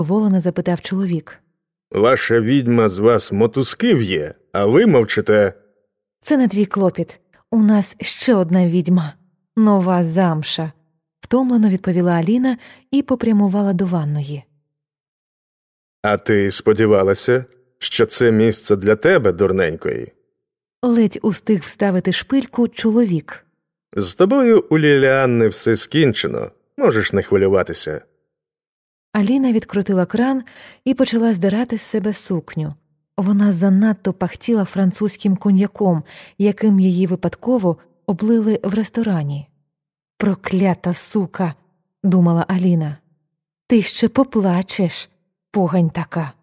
Волено запитав чоловік. Ваша відьма з вас мотузки в'є, а ви мовчите. Це не твій клопіт. У нас ще одна відьма. Нова замша. Втомлено відповіла Аліна і попрямувала до ванної. А ти сподівалася, що це місце для тебе, дурненької? Ледь устиг вставити шпильку чоловік. З тобою у Ліліанни все скінчено, можеш не хвилюватися. Аліна відкрутила кран і почала здирати з себе сукню. Вона занадто пахтіла французьким коньяком, яким її випадково облили в ресторані. «Проклята сука!» – думала Аліна. «Ти ще поплачеш, погань така!»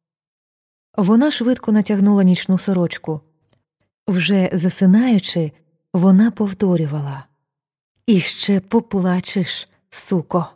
Вона швидко натягнула нічну сорочку. Вже засинаючи, вона повторювала: «І ще поплачеш, суко!»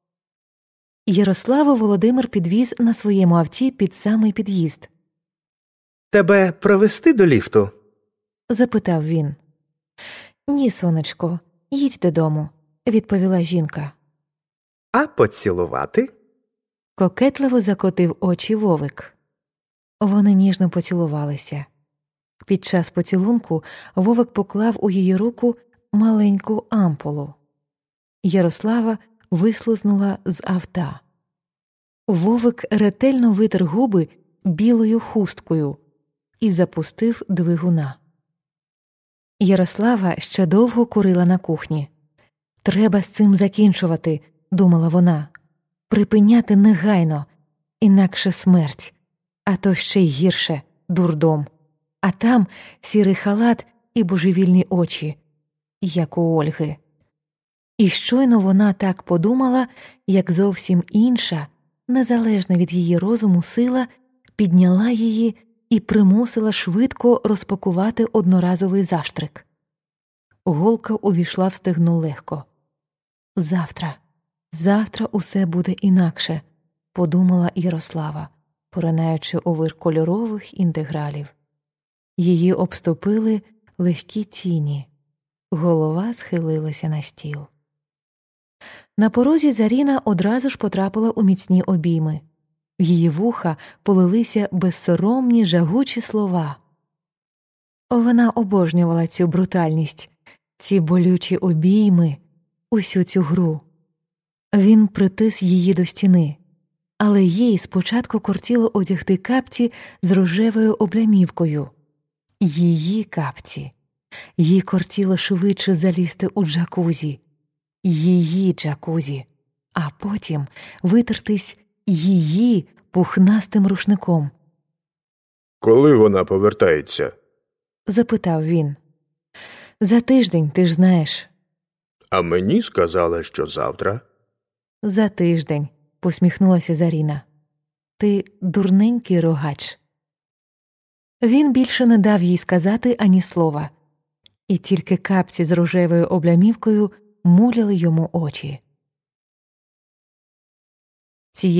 Ярославу Володимир підвіз на своєму авті під самий під'їзд. «Тебе провести до ліфту?» – запитав він. «Ні, сонечко, їдь додому», – відповіла жінка. «А поцілувати?» – кокетливо закотив очі Вовик. Вони ніжно поцілувалися. Під час поцілунку Вовик поклав у її руку маленьку ампулу. Ярослава вислизнула з авто. Вовик ретельно витер губи білою хусткою і запустив двигуна. Ярослава ще довго курила на кухні. «Треба з цим закінчувати», – думала вона. «Припиняти негайно, інакше смерть, а то ще й гірше – дурдом. А там сірий халат і божевільні очі, як у Ольги». І щойно вона так подумала, як зовсім інша, незалежна від її розуму сила, підняла її і примусила швидко розпакувати одноразовий заштрик. Голка увійшла в стегно легко. Завтра усе буде інакше», – подумала Ярослава, поринаючи у вир кольорових інтегралів. Її обступили легкі тіні. Голова схилилася на стіл. На порозі Заріна одразу ж потрапила у міцні обійми. В її вуха полилися безсоромні жагучі слова. Вона обожнювала цю брутальність, ці болючі обійми, усю цю гру. Він притис її до стіни, але їй спочатку кортіло одягти капці з рожевою облямівкою. Її капці. Їй кортіло швидше залізти у джакузі. Її джакузі, а потім витертись її пухнастим рушником. «Коли вона повертається?» – запитав він. «За тиждень, ти ж знаєш». «А мені сказали, що завтра». «За тиждень», – посміхнулася Заріна. «Ти дурненький рогач». Він більше не дав їй сказати ані слова. І тільки капці з рожевою облямівкою муляли йому очі.